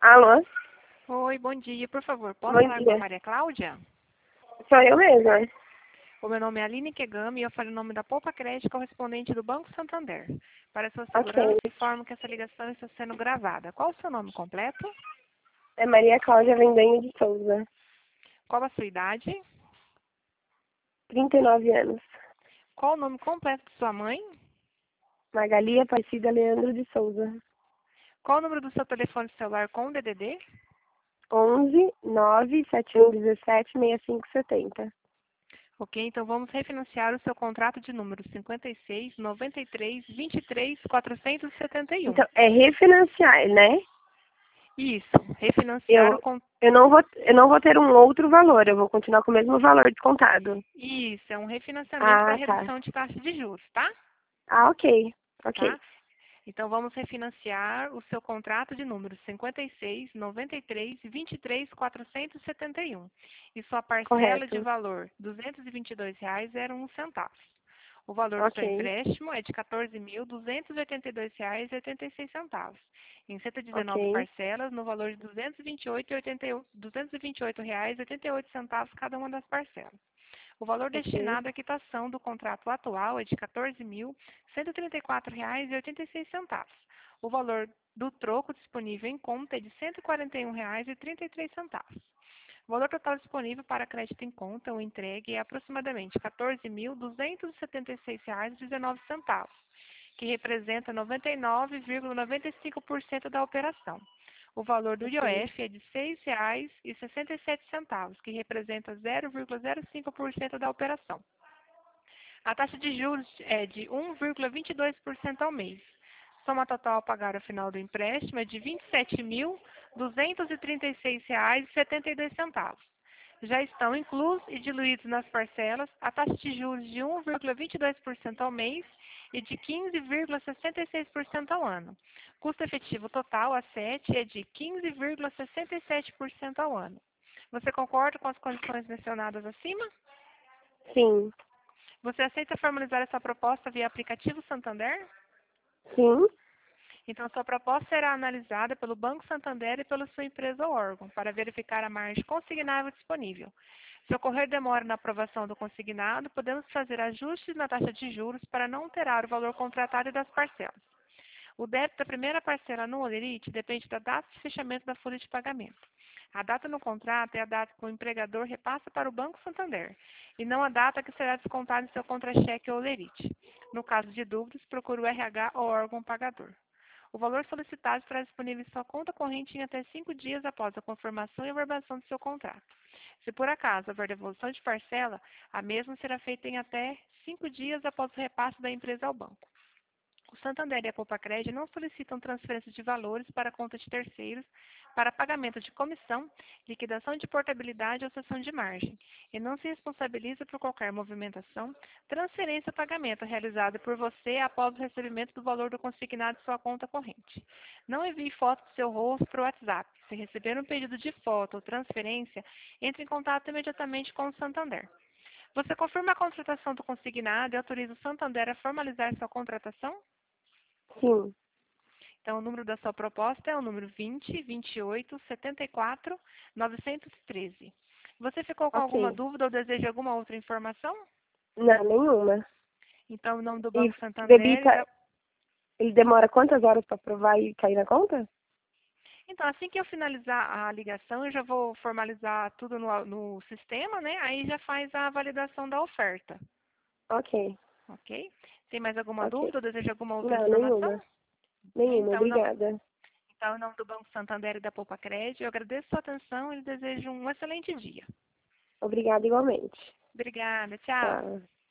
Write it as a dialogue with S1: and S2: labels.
S1: Alô?
S2: Oi, bom dia. Por favor, posso
S1: Bom
S2: falar com a
S1: dia.
S2: Maria Cláudia?
S1: Sou eu mesma.
S2: O meu nome é Aline Kegami e eu falo em nome da Poupa Crédito, correspondente do Banco Santander. Para sua segurança,
S1: Ok.
S2: informo que essa ligação está sendo gravada. Qual o seu nome completo?
S1: É Maria Cláudia Vendanho de Souza.
S2: Qual a sua idade?
S1: 39 anos.
S2: Qual o nome completo de sua mãe?
S1: Magali Aparecida Leandro de Souza.
S2: Qual o número do seu telefone celular com DDD?
S1: 11 9 7117 6570.
S2: Ok, então vamos refinanciar o seu contrato de número 56 93 23 471.
S1: Então, é refinanciar, né?
S2: Isso, refinanciar
S1: Eu,
S2: o contrato.
S1: eu não vou ter um outro valor, eu vou continuar com o mesmo valor descontado.
S2: Isso, é um refinanciamento para
S1: Ah, tá.
S2: redução de taxa de juros, tá?
S1: Ah, ok. Ok.
S2: Tá? Então, vamos refinanciar o seu contrato de número 56, 93, 23, 471. E sua parcela de
S1: Correto.
S2: valor, R$ 222,01. O valor do seu
S1: Ok.
S2: empréstimo é de R$ 14.282,86. Em 119
S1: Ok.
S2: parcelas, no valor de R$ 228,88 cada uma das parcelas. O valor
S1: Ok.
S2: destinado à quitação do contrato atual é de R$ 14.134,86. O valor do troco disponível em conta é de R$ 141,33. O valor total disponível para crédito em conta ou entregue é aproximadamente R$ 14.276,19, que representa 99,95% da operação. O valor do
S1: Ok.
S2: IOF é de R$ 6,67, que representa 0,05% da operação. A taxa de juros é de 1,22% ao mês. Soma total a pagar ao final do empréstimo é de R$ 27.236,72. Já estão inclusos e diluídos nas parcelas a taxa de juros de 1,22% ao mês e de 15,66% ao ano. Custo efetivo total a 7 é de 15,67% ao ano. Você concorda com as condições mencionadas acima?
S1: Sim.
S2: Você aceita formalizar essa proposta via aplicativo Santander?
S1: Sim.
S2: Então, sua proposta será analisada pelo Banco Santander e pela sua empresa ou órgão, para verificar a margem consignável disponível. Se ocorrer demora na aprovação do consignado, podemos fazer ajustes na taxa de juros para não alterar o valor contratado e das parcelas. O débito da primeira parcela no Olerite depende da data de fechamento da folha de pagamento. A data no contrato é a data que o empregador repassa para o Banco Santander, e não a data que será descontada em seu contra-cheque ou Olerite. No caso de dúvidas, procure o RH ou órgão pagador. O valor solicitado estará disponível em sua conta corrente em até 5 dias após a confirmação e averbação do seu contrato. Se por acaso houver devolução de parcela, a mesma será feita em até 5 dias após o repasse da empresa ao banco. O Santander e a Poupa-Crédito não solicitam transferência de valores para conta de terceiros para pagamento de comissão, liquidação de portabilidade ou cessão de margem, e não se responsabiliza por qualquer movimentação, transferência ou pagamento realizado por você após o recebimento do valor do consignado em sua conta corrente. Não envie foto do seu rosto para o WhatsApp. Se receber um pedido de foto ou transferência, entre em contato imediatamente com o Santander. Você confirma a contratação do consignado e autoriza o Santander a formalizar sua contratação?
S1: Sim.
S2: Então, o número da sua proposta é o número 20 28 74 913. Você ficou com alguma
S1: Ok.
S2: dúvida ou deseja alguma outra informação?
S1: Não, nenhuma.
S2: Então, o nome do
S1: E
S2: Banco Santander e
S1: debita,
S2: da...
S1: ele demora quantas horas para aprovar e cair na conta?
S2: Então, assim que eu finalizar a ligação, eu já vou formalizar tudo no sistema, né? Aí já faz a validação da oferta,
S1: Ok.
S2: ok? Tem mais alguma
S1: Ok.
S2: dúvida ou deseja alguma outra
S1: Não,
S2: informação?
S1: nenhuma. Nenhuma,
S2: Então,
S1: obrigada.
S2: em nome do Banco Santander e da Poupa Crédito, eu agradeço a sua atenção e desejo um excelente dia.
S1: Obrigada igualmente.
S2: Obrigada, tchau.
S1: Tchau.